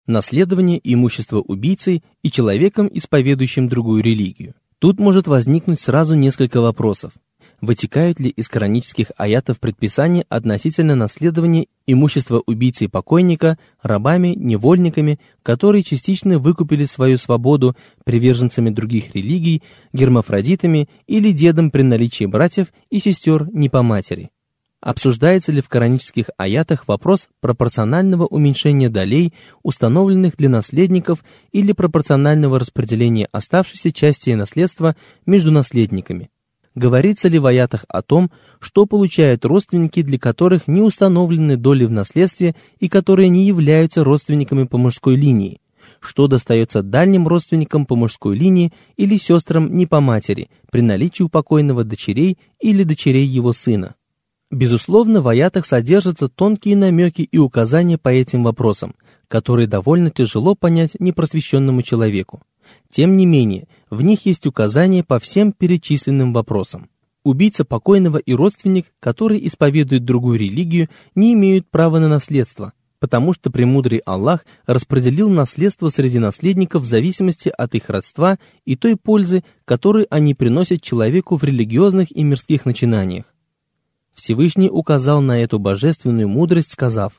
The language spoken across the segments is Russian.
Наследование имущества убийцей и человеком, исповедующим другую религию. Тут может возникнуть сразу несколько вопросов. Вытекают ли из коранических аятов предписания относительно наследования имущества убийцы и покойника рабами, невольниками, которые частично выкупили свою свободу приверженцами других религий, гермафродитами или дедом при наличии братьев и сестер не по матери? Обсуждается ли в коранических аятах вопрос пропорционального уменьшения долей, установленных для наследников, или пропорционального распределения оставшейся части наследства между наследниками? Говорится ли в аятах о том, что получают родственники, для которых не установлены доли в наследстве и которые не являются родственниками по мужской линии? Что достается дальним родственникам по мужской линии или сестрам не по матери при наличии у покойного дочерей или дочерей его сына? Безусловно, в аятах содержатся тонкие намеки и указания по этим вопросам, которые довольно тяжело понять непросвещенному человеку. Тем не менее, в них есть указания по всем перечисленным вопросам. Убийца покойного и родственник, который исповедует другую религию, не имеют права на наследство, потому что премудрый Аллах распределил наследство среди наследников в зависимости от их родства и той пользы, которую они приносят человеку в религиозных и мирских начинаниях. Всевышний указал на эту божественную мудрость, сказав: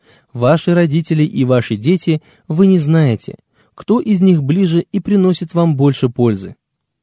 «Ваши родители и ваши дети вы не знаете, кто из них ближе и приносит вам больше пользы».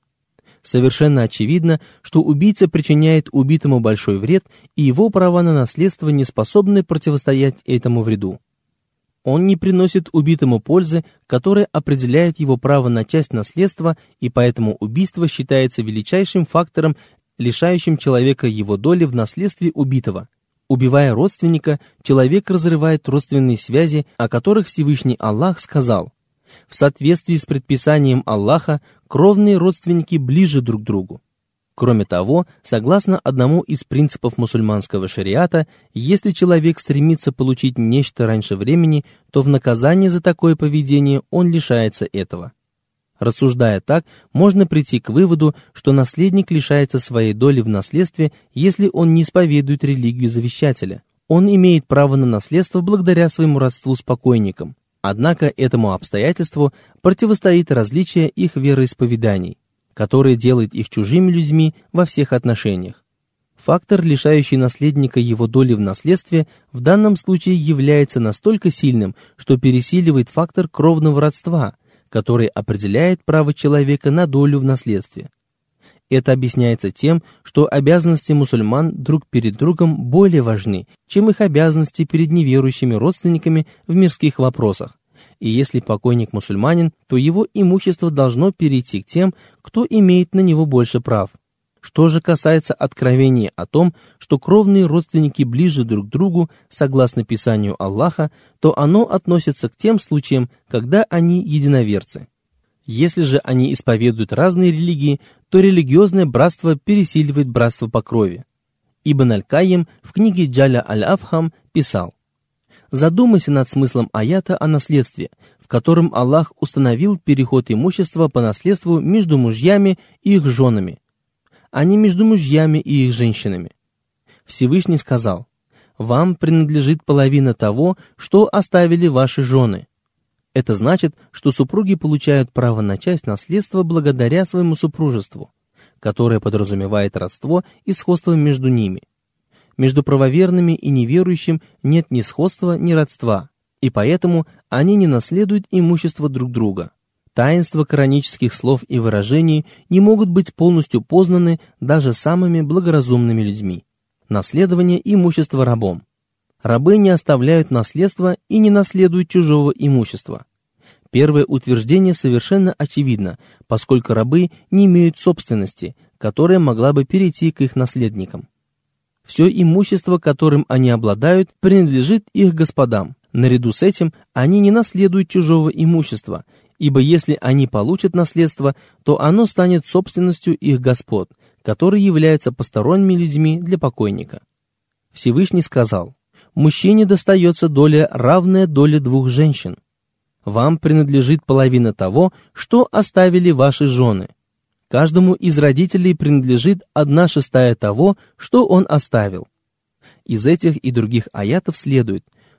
Совершенно очевидно, что убийца причиняет убитому большой вред, и его права на наследство не способны противостоять этому вреду. Он не приносит убитому пользы, которая определяет его право на часть наследства, и поэтому убийство считается величайшим фактором, лишающим человека его доли в наследстве убитого. Убивая родственника, человек разрывает родственные связи, о которых Всевышний Аллах сказал: «В соответствии с предписанием Аллаха, кровные родственники ближе друг к другу». Кроме того, согласно одному из принципов мусульманского шариата, если человек стремится получить нечто раньше времени, то в наказание за такое поведение он лишается этого. Рассуждая так, можно прийти к выводу, что наследник лишается своей доли в наследстве, если он не исповедует религию завещателя. Он имеет право на наследство благодаря своему родству с покойником. Однако этому обстоятельству противостоит различие их вероисповеданий, которое делает их чужими людьми во всех отношениях. Фактор, лишающий наследника его доли в наследстве, в данном случае является настолько сильным, что пересиливает фактор кровного родства, который определяет право человека на долю в наследстве. Это объясняется тем, что обязанности мусульман друг перед другом более важны, чем их обязанности перед неверующими родственниками в мирских вопросах. И если покойник мусульманин, то его имущество должно перейти к тем, кто имеет на него больше прав. Что же касается откровения о том, что кровные родственники ближе друг к другу, согласно Писанию Аллаха, то оно относится к тем случаям, когда они единоверцы. Если же они исповедуют разные религии, то религиозное братство пересиливает братство по крови. Ибн Аль-Кайим в книге Джаля Аль-Афхам писал: «Задумайся над смыслом аята о наследстве, в котором Аллах установил переход имущества по наследству между мужьями и их женами, а не между мужьями и их женщинами. Всевышний сказал: «Вам принадлежит половина того, что оставили ваши жены». Это значит, что супруги получают право на часть наследства благодаря своему супружеству, которое подразумевает родство и сходство между ними. Между правоверными и неверующим нет ни сходства, ни родства, и поэтому они не наследуют имущество друг друга. Таинства коранических слов и выражений не могут быть полностью познаны даже самыми благоразумными людьми. Наследование имущества рабом. Рабы не оставляют наследство и не наследуют чужого имущества. Первое утверждение совершенно очевидно, поскольку рабы не имеют собственности, которая могла бы перейти к их наследникам. Все имущество, которым они обладают, принадлежит их господам. Наряду с этим они не наследуют чужого имущества, ибо если они получат наследство, то оно станет собственностью их господ, которые являются посторонними людьми для покойника. Всевышний сказал: «Мужчине достается доля, равная доле двух женщин. Вам принадлежит половина того, что оставили ваши жены. Каждому из родителей принадлежит 1/6 того, что он оставил». Из этих и других аятов следует,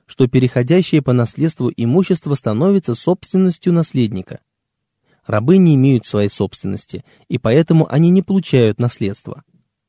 что переходящее по наследству имущество становится собственностью наследника. Рабы не имеют своей собственности, и поэтому они не получают наследство.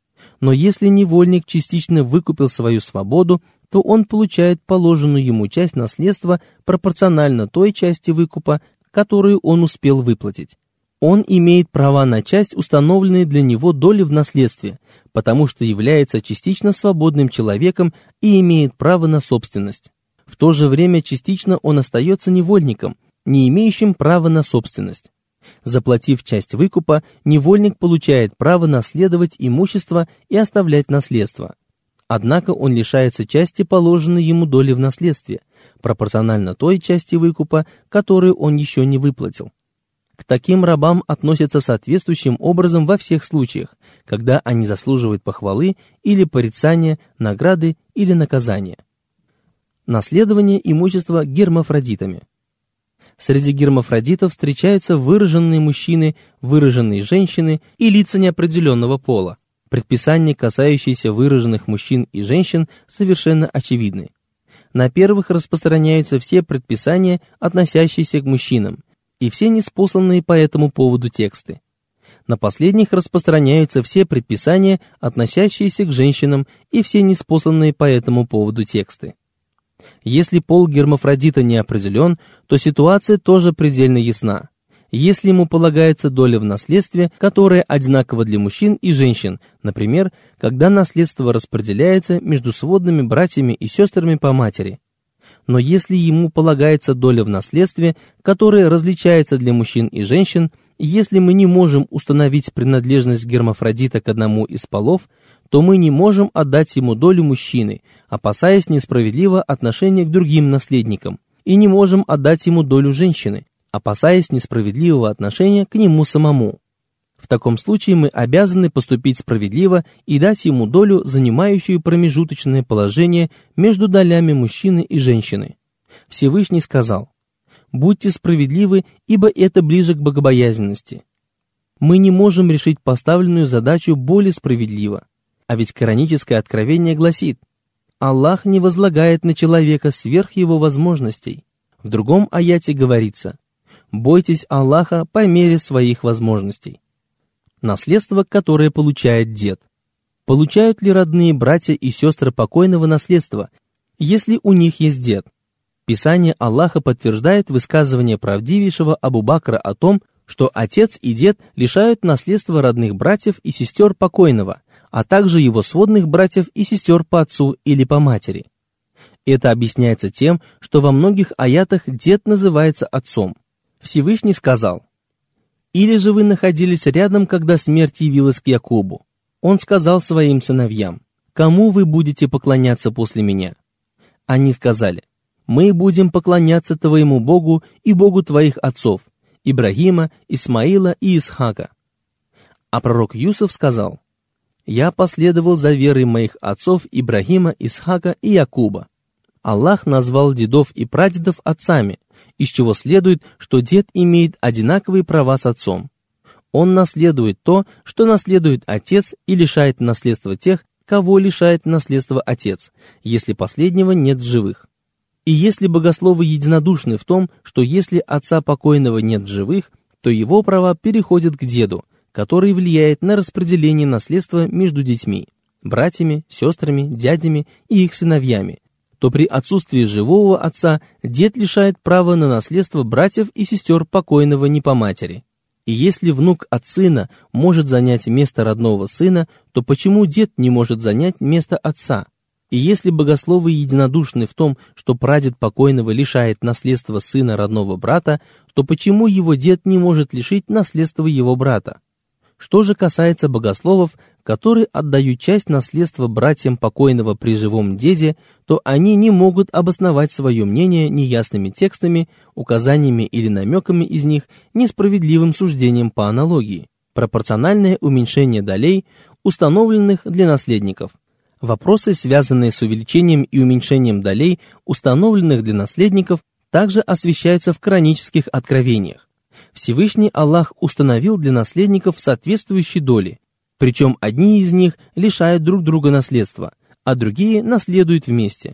Но если невольник частично выкупил свою свободу, то он получает положенную ему часть наследства пропорционально той части выкупа, которую он успел выплатить. Он имеет права на часть установленной для него доли в наследстве, потому что является частично свободным человеком и имеет право на собственность. В то же время частично он остается невольником, не имеющим права на собственность. Заплатив часть выкупа, невольник получает право наследовать имущество и оставлять наследство. Однако он лишается части положенной ему доли в наследстве, пропорционально той части выкупа, которую он еще не выплатил. К таким рабам относятся соответствующим образом во всех случаях, когда они заслуживают похвалы или порицания, награды или наказания. Наследование имущества гермафродитами. Среди гермафродитов встречаются выраженные мужчины, выраженные женщины и лица неопределенного пола. Предписания, касающиеся выраженных мужчин и женщин, совершенно очевидны. На первых распространяются все предписания, относящиеся к мужчинам, и все ниспосланные по этому поводу тексты. На последних распространяются все предписания, относящиеся к женщинам, и все ниспосланные по этому поводу тексты. Если пол гермафродита не определен, то ситуация тоже предельно ясна. Если ему полагается доля в наследстве, которая одинакова для мужчин и женщин, например, когда наследство распределяется между сводными братьями и сестрами по матери. Но если ему полагается доля в наследстве, которая различается для мужчин и женщин, и если мы не можем установить принадлежность гермафродита к одному из полов, то мы не можем отдать ему долю мужчины, опасаясь несправедливого отношения к другим наследникам, и не можем отдать ему долю женщины, опасаясь несправедливого отношения к нему самому. В таком случае мы обязаны поступить справедливо и дать ему долю, занимающую промежуточное положение между долями мужчины и женщины. Всевышний сказал: «Будьте справедливы, ибо это ближе к богобоязненности». Мы не можем решить поставленную задачу более справедливо. А ведь кораническое откровение гласит: «Аллах не возлагает на человека сверх его возможностей». В другом аяте говорится: «Бойтесь Аллаха по мере своих возможностей». Наследство, которое получает дед. Получают ли родные братья и сестры покойного наследство, если у них есть дед? Писание Аллаха подтверждает высказывание правдивейшего Абу Бакра о том, что отец и дед лишают наследства родных братьев и сестер покойного, а также его сводных братьев и сестер по отцу или по матери. Это объясняется тем, что во многих аятах дед называется отцом. Всевышний сказал: «Или же вы находились рядом, когда смерть явилась к Якубу? Он сказал своим сыновьям: кому вы будете поклоняться после меня? Они сказали: мы будем поклоняться твоему Богу и Богу твоих отцов, Ибрагима, Исмаила и Исхака». А пророк Юсуф сказал: «Я последовал за верой моих отцов Ибрагима, Исхака и Якуба». Аллах назвал дедов и прадедов отцами, из чего следует, что дед имеет одинаковые права с отцом. Он наследует то, что наследует отец, и лишает наследства тех, кого лишает наследства отец, если последнего нет в живых. И если богословы единодушны в том, что если отца покойного нет в живых, то его права переходят к деду, который влияет на распределение наследства между детьми, братьями, сестрами, дядями и их сыновьями, то при отсутствии живого отца дед лишает права на наследство братьев и сестер покойного не по матери. И если внук от сына может занять место родного сына, то почему дед не может занять место отца? И если богословы единодушны в том, что прадед покойного лишает наследства сына родного брата, то почему его дед не может лишить наследства его брата? Что же касается богословов, которые отдают часть наследства братьям покойного при живом деде, то они не могут обосновать свое мнение неясными текстами, указаниями или намеками из них, несправедливым суждением по аналогии. Пропорциональное уменьшение долей, установленных для наследников. Вопросы, связанные с увеличением и уменьшением долей, установленных для наследников, также освещаются в коранических откровениях. Всевышний Аллах установил для наследников соответствующие доли, причем одни из них лишают друг друга наследства, а другие наследуют вместе.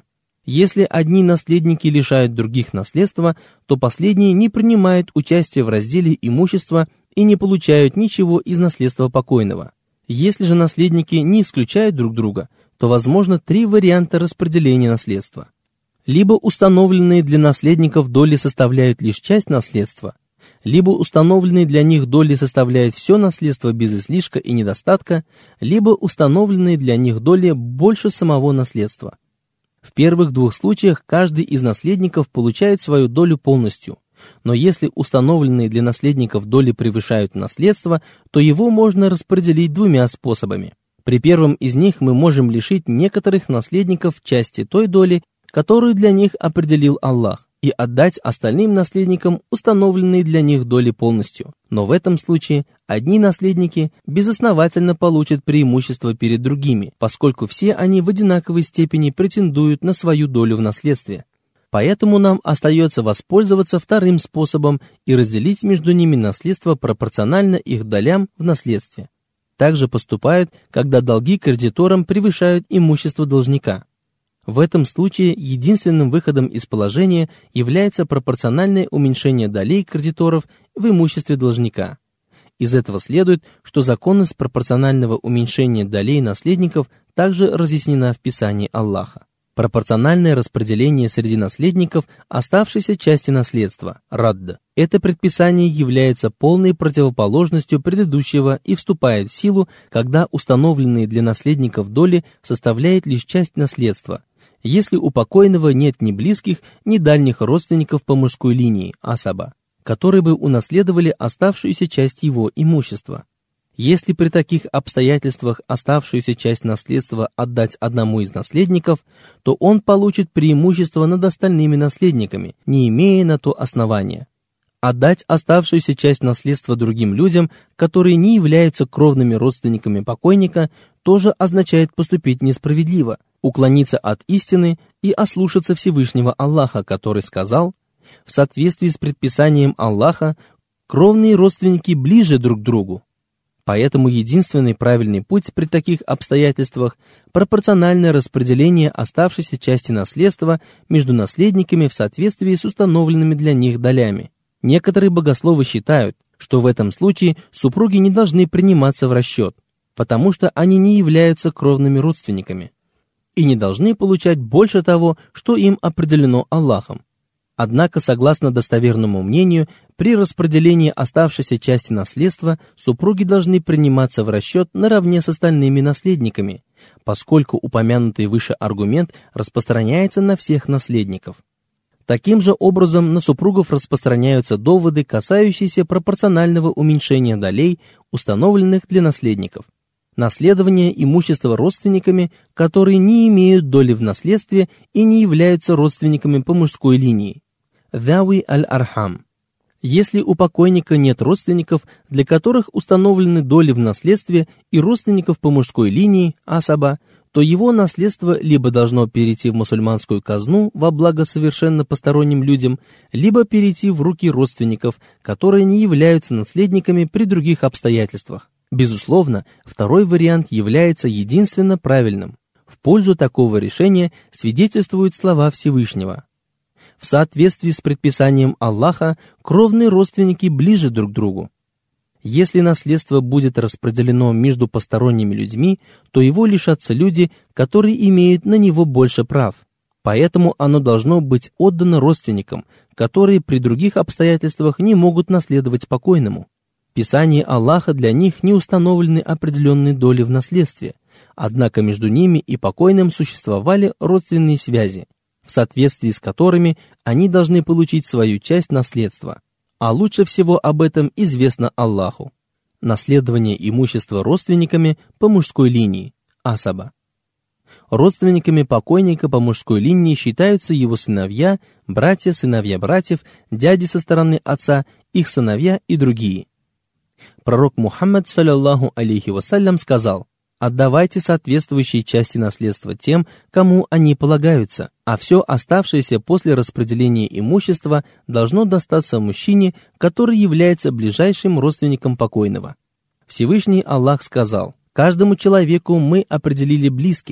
Если одни наследники лишают других наследства, то последние не принимают участия в разделе имущества и не получают ничего из наследства покойного. Если же наследники не исключают друг друга, то возможно 3 варианта распределения наследства. Либо установленные для наследников доли составляют лишь часть наследства, либо установленные для них доли составляют все наследство без излишка и недостатка, либо установленные для них доли больше самого наследства. В первых 2 случаях каждый из наследников получает свою долю полностью, но если установленные для наследников доли превышают наследство, то его можно распределить 2 способами. При первом из них мы можем лишить некоторых наследников части той доли, которую для них определил Аллах, и отдать остальным наследникам установленные для них доли полностью. Но в этом случае одни наследники безосновательно получат преимущество перед другими, поскольку все они в одинаковой степени претендуют на свою долю в наследстве. Поэтому нам остается воспользоваться вторым способом и разделить между ними наследство пропорционально их долям в наследстве. Также поступают, когда долги кредиторам превышают имущество должника. В этом случае единственным выходом из положения является пропорциональное уменьшение долей кредиторов в имуществе должника. Из этого следует, что законность пропорционального уменьшения долей наследников также разъяснена в Писании Аллаха. Пропорциональное распределение среди наследников оставшейся части наследства, радд. Это предписание является полной противоположностью предыдущего и вступает в силу, когда установленные для наследников доли составляют лишь часть наследства, если у покойного нет ни близких, ни дальних родственников по мужской линии, асаба, которые бы унаследовали оставшуюся часть его имущества. Если при таких обстоятельствах оставшуюся часть наследства отдать одному из наследников, то он получит преимущество над остальными наследниками, не имея на то основания. Отдать оставшуюся часть наследства другим людям, которые не являются кровными родственниками покойника, тоже означает поступить несправедливо, уклониться от истины и ослушаться Всевышнего Аллаха, который сказал: в соответствии с предписанием Аллаха, кровные родственники ближе друг к другу. Поэтому единственный правильный путь при таких обстоятельствах – пропорциональное распределение оставшейся части наследства между наследниками в соответствии с установленными для них долями. Некоторые богословы считают, что в этом случае супруги не должны приниматься в расчет, потому что они не являются кровными родственниками и не должны получать больше того, что им определено Аллахом. Однако, согласно достоверному мнению, при распределении оставшейся части наследства супруги должны приниматься в расчет наравне с остальными наследниками, поскольку упомянутый выше аргумент распространяется на всех наследников. Таким же образом на супругов распространяются доводы, касающиеся пропорционального уменьшения долей, установленных для наследников. Наследование имущества родственниками, которые не имеют доли в наследстве и не являются родственниками по мужской линии. Зави аль-Архам. Если у покойника нет родственников, для которых установлены доли в наследстве, и родственников по мужской линии, асаба, то его наследство либо должно перейти в мусульманскую казну во благо совершенно посторонним людям, либо перейти в руки родственников, которые не являются наследниками при других обстоятельствах. Безусловно, второй вариант является единственно правильным. В пользу такого решения свидетельствуют слова Всевышнего. В соответствии с предписанием Аллаха, кровные родственники ближе друг к другу. Если наследство будет распределено между посторонними людьми, то его лишатся люди, которые имеют на него больше прав. Поэтому оно должно быть отдано родственникам, которые при других обстоятельствах не могут наследовать покойному. В Писании Аллаха для них не установлены определенные доли в наследстве, однако между ними и покойным существовали родственные связи, в соответствии с которыми они должны получить свою часть наследства. А лучше всего об этом известно Аллаху. Наследование имущества родственниками по мужской линии, асаба. Родственниками покойника по мужской линии считаются его сыновья, братья, сыновья братьев, дяди со стороны отца, их сыновья и другие. Пророк Мухаммад, саллаллаху алейхи вассалям, сказал: «Отдавайте соответствующие части наследства тем, кому они полагаются, а все оставшееся после распределения имущества должно достаться мужчине, который является ближайшим родственником покойного». Всевышний Аллах сказал: «Каждому человеку мы определили близких,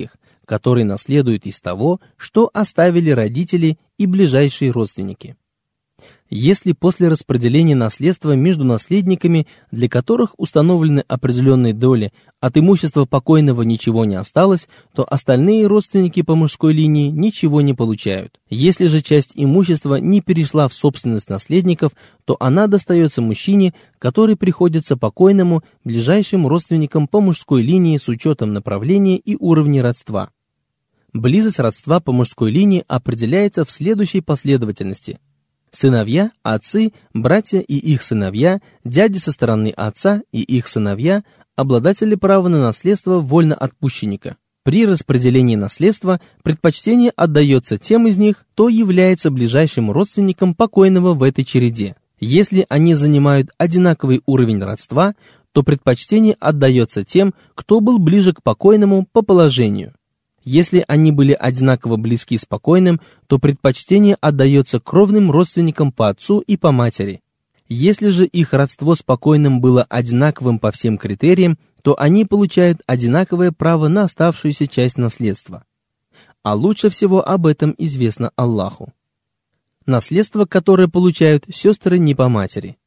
который наследует из того, что оставили родители и ближайшие родственники. Если после распределения наследства между наследниками, для которых установлены определенные доли, от имущества покойного ничего не осталось, то остальные родственники по мужской линии ничего не получают. Если же часть имущества не перешла в собственность наследников, то она достается мужчине, который приходится покойному, ближайшим родственникам по мужской линии с учетом направления и уровня родства. Близость родства по мужской линии определяется в следующей последовательности. Сыновья, отцы, братья и их сыновья, дяди со стороны отца и их сыновья, обладатели права на наследство вольноотпущенника. При распределении наследства предпочтение отдается тем из них, кто является ближайшим родственником покойного в этой череде. Если они занимают одинаковый уровень родства, то предпочтение отдается тем, кто был ближе к покойному по положению. Если они были одинаково близки с покойным, то предпочтение отдается кровным родственникам по отцу и по матери. Если же их родство с покойным было одинаковым по всем критериям, то они получают одинаковое право на оставшуюся часть наследства. А лучше всего об этом известно Аллаху. Наследство, которое получают сестры не по матери.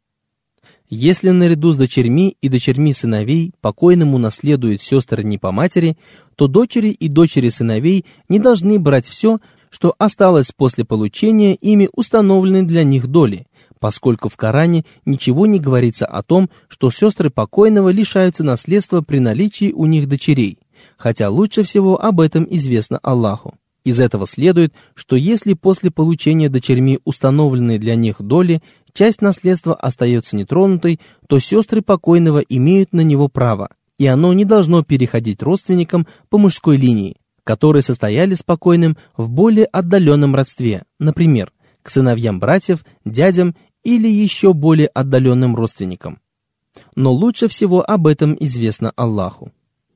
Если наряду с дочерьми и дочерьми сыновей покойному наследуют сестры не по матери, то дочери и дочери сыновей не должны брать все, что осталось после получения ими установленной для них доли, поскольку в Коране ничего не говорится о том, что сестры покойного лишаются наследства при наличии у них дочерей, хотя лучше всего об этом известно Аллаху. Из этого следует, что если после получения дочерьми установленной для них доли часть наследства остается нетронутой, то сестры покойного имеют на него право, и оно не должно переходить родственникам по мужской линии, которые состояли с покойным в более отдаленном родстве, например, к сыновьям братьев, дядям или еще более отдаленным родственникам. Но лучше всего об этом известно Аллаху.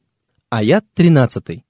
Аят 13.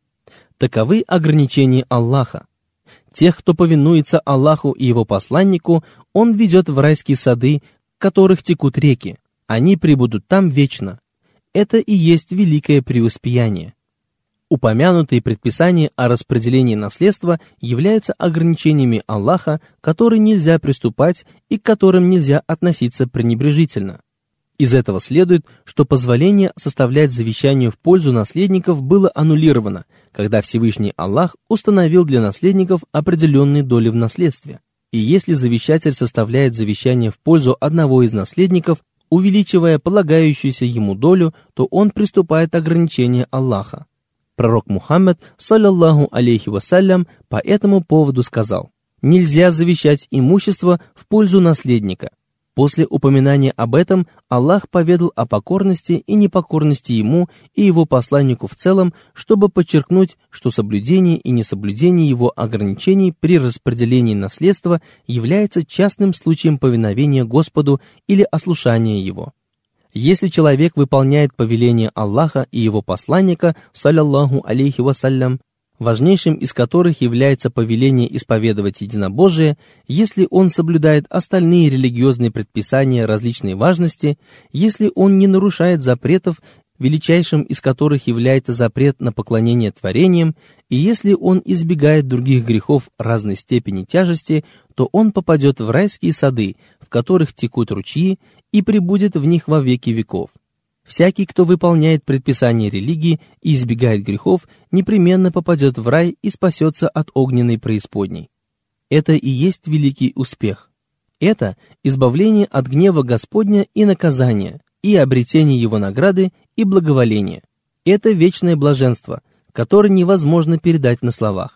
Таковы ограничения Аллаха. Тех, кто повинуется Аллаху и Его посланнику, Он ведет в райские сады, в которых текут реки. Они пребудут там вечно. Это и есть великое преуспеяние. Упомянутые предписания о распределении наследства являются ограничениями Аллаха, которые нельзя приступать и к которым нельзя относиться пренебрежительно. Из этого следует, что позволение составлять завещание в пользу наследников было аннулировано, когда Всевышний Аллах установил для наследников определенные доли в наследстве. И если завещатель составляет завещание в пользу одного из наследников, увеличивая полагающуюся ему долю, то он приступает к ограничению Аллаха. Пророк Мухаммад, саллаллаху алейхи вассалям, по этому поводу сказал: «Нельзя завещать имущество в пользу наследника». После упоминания об этом Аллах поведал о покорности и непокорности Ему и Его посланнику в целом, чтобы подчеркнуть, что соблюдение и несоблюдение Его ограничений при распределении наследства является частным случаем повиновения Господу или ослушания Его. Если человек выполняет повеление Аллаха и Его посланника, саллаллаху алейхи вассалям, важнейшим из которых является повеление исповедовать единобожие, если он соблюдает остальные религиозные предписания различной важности, если он не нарушает запретов, величайшим из которых является запрет на поклонение творениям, и если он избегает других грехов разной степени тяжести, то он попадет в райские сады, в которых текут ручьи, и пребудет в них во веки веков. Всякий, кто выполняет предписания религии и избегает грехов, непременно попадет в рай и спасется от огненной преисподней. Это и есть великий успех. Это избавление от гнева Господня и наказания, и обретение Его награды и благоволения. Это вечное блаженство, которое невозможно передать на словах.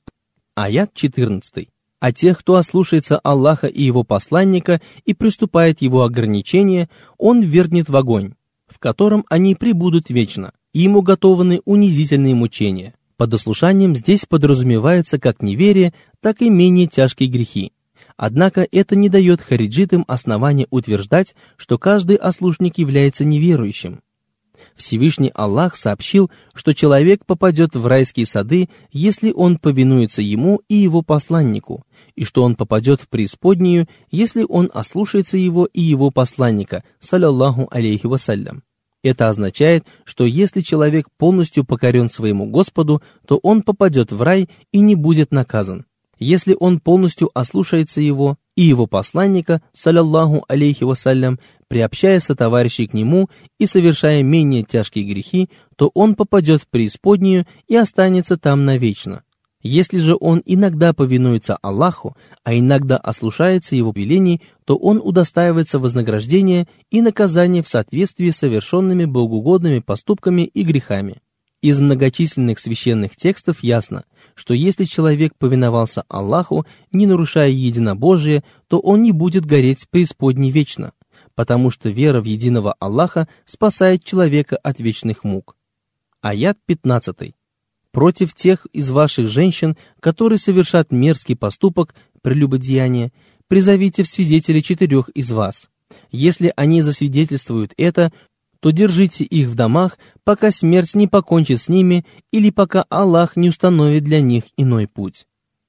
Аят 14. А тех, кто ослушается Аллаха и Его посланника и приступает Его ограничения, Он ввергнет в огонь, в котором они пребудут вечно, и им уготованы унизительные мучения. Под ослушанием здесь подразумевается как неверие, так и менее тяжкие грехи. Однако это не дает хариджитам основания утверждать, что каждый ослушник является неверующим. Всевышний Аллах сообщил, что человек попадет в райские сады, если он повинуется Ему и Его посланнику, и что он попадет в преисподнюю, если он ослушается Его и Его посланника, саллаллаху алейхи вассалям. Это означает, что если человек полностью покорен своему Господу, то он попадет в рай и не будет наказан. Если он полностью ослушается его и его посланника, саллаллаху алейхи вассалям, приобщая сотоварищей к нему и совершая менее тяжкие грехи, то он попадет в преисподнюю и останется там навечно. Если же он иногда повинуется Аллаху, а иногда ослушается его велений, то он удостаивается вознаграждения и наказания в соответствии с совершенными богоугодными поступками и грехами. Из многочисленных священных текстов ясно, что если человек повиновался Аллаху, не нарушая единобожие, то он не будет гореть в преисподней вечно, потому что вера в единого Аллаха спасает человека от вечных мук. Аят 15. Против тех из ваших женщин, которые совершат мерзкий поступок, прелюбодеяние, призовите в свидетели 4 из вас. Если они засвидетельствуют это, то держите их в домах, пока смерть не покончит с ними или пока Аллах не установит для них иной путь.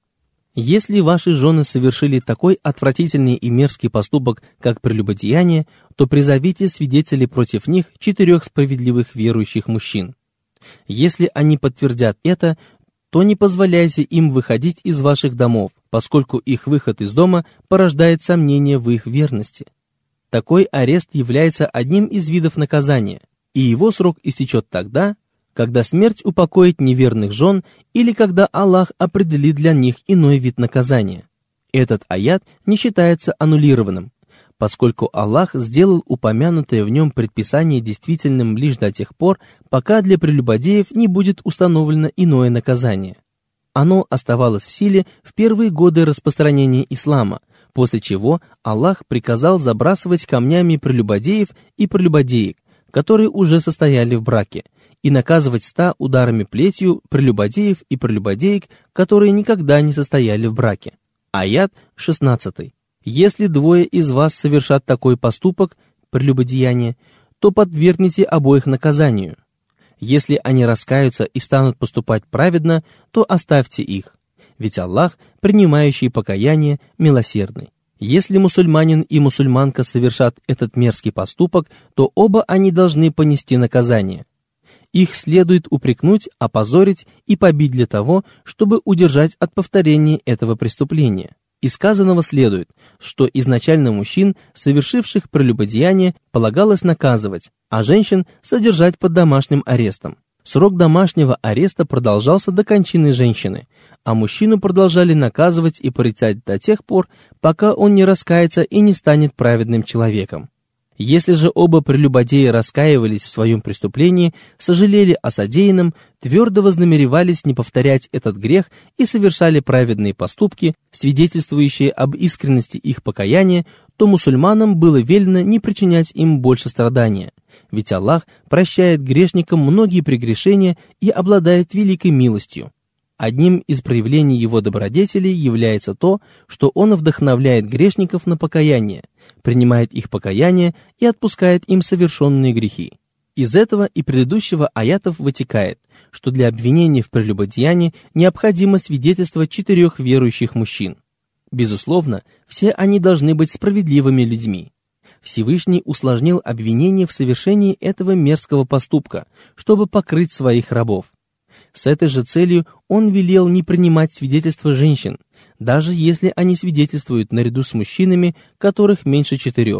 Если ваши жены совершили такой отвратительный и мерзкий поступок, как прелюбодеяние, то призовите свидетелей против них 4 справедливых верующих мужчин. Если они подтвердят это, то не позволяйте им выходить из ваших домов, поскольку их выход из дома порождает сомнения в их верности. Такой арест является одним из видов наказания, и его срок истечет тогда, когда смерть упокоит неверных жен или когда Аллах определит для них иной вид наказания. Этот аят не считается аннулированным, поскольку Аллах сделал упомянутое в нем предписание действительным лишь до тех пор, пока для прелюбодеев не будет установлено иное наказание. Оно оставалось в силе в первые годы распространения ислама, после чего Аллах приказал забрасывать камнями прелюбодеев и прелюбодеек, которые уже состояли в браке, и наказывать 100 ударами плетью прелюбодеев и прелюбодеек, которые никогда не состояли в браке. Аят 16. Если 2 из вас совершат такой поступок, прелюбодеяние, то подвергните обоих наказанию. Если они раскаются и станут поступать праведно, то оставьте их, ведь Аллах, принимающий покаяние, милосердный. Если мусульманин и мусульманка совершат этот мерзкий поступок, то оба они должны понести наказание. Их следует упрекнуть, опозорить и побить для того, чтобы удержать от повторения этого преступления. Из сказанного следует, что изначально мужчин, совершивших прелюбодеяние, полагалось наказывать, а женщин содержать под домашним арестом. Срок домашнего ареста продолжался до кончины женщины, а мужчину продолжали наказывать и порицать до тех пор, пока он не раскается и не станет праведным человеком. Если же оба прелюбодея раскаивались в своем преступлении, сожалели о содеянном, твердо вознамеревались не повторять этот грех и совершали праведные поступки, свидетельствующие об искренности их покаяния, то мусульманам было велено не причинять им больше страдания, ведь Аллах прощает грешникам многие прегрешения и обладает великой милостью. Одним из проявлений его добродетели является то, что он вдохновляет грешников на покаяние, принимает их покаяние и отпускает им совершенные грехи. Из этого и предыдущего аятов вытекает, что для обвинения в прелюбодеянии необходимо свидетельство 4 верующих мужчин. Безусловно, все они должны быть справедливыми людьми. Всевышний усложнил обвинение в совершении этого мерзкого поступка, чтобы покрыть своих рабов. С этой же целью он велел не принимать свидетельства женщин, даже если они свидетельствуют наряду с мужчинами, которых меньше 4.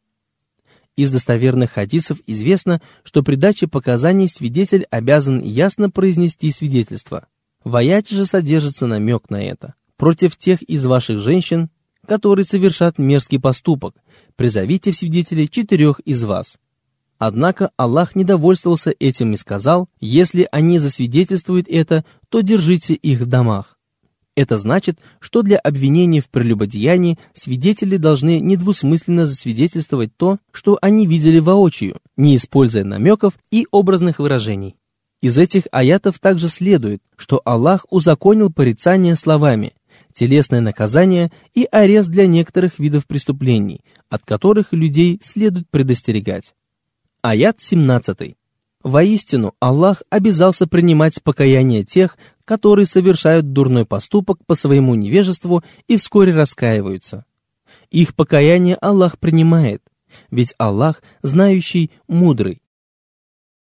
Из достоверных хадисов известно, что при даче показаний свидетель обязан ясно произнести свидетельство. В аяте же содержится намек на это. Против тех из ваших женщин, которые совершат мерзкий поступок, призовите в свидетели 4 из вас. Однако Аллах не довольствовался этим и сказал: если они засвидетельствуют это, то держите их в домах. Это значит, что для обвинения в прелюбодеянии свидетели должны недвусмысленно засвидетельствовать то, что они видели воочию, не используя намеков и образных выражений. Из этих аятов также следует, что Аллах узаконил порицание словами, телесное наказание и арест для некоторых видов преступлений, от которых людей следует предостерегать. Аят 17. Воистину, Аллах обязался принимать покаяние тех, которые совершают дурной поступок по своему невежеству и вскоре раскаиваются. Их покаяние Аллах принимает, ведь Аллах знающий, мудрый.